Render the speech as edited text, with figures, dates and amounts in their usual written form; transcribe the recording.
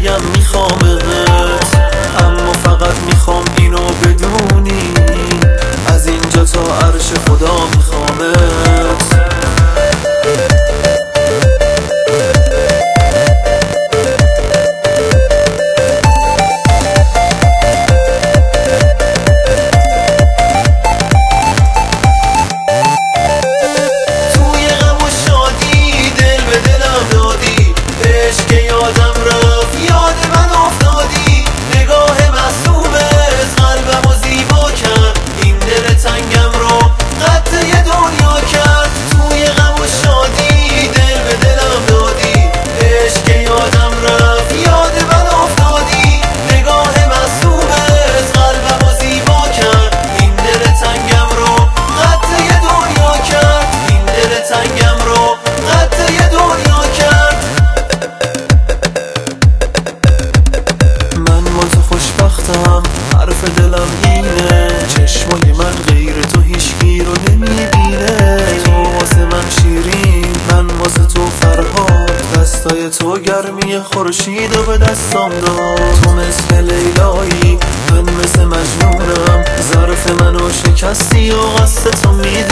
بگم میخوامت، اما فقط میخوام اینو بدونی از اینجا تا عرش خدا میخوامت. حرف دلم اینه، چشمای من غیر تو هیچکی رو نمیبینه. تو واسه من شیرین، من واسه تو فرهاد، دستای تو گرمی خورشید و به دستام داد. تو مثل لیلایی، من مثل مجنونم، ظرف منو شکستی و قصد تو میدونم.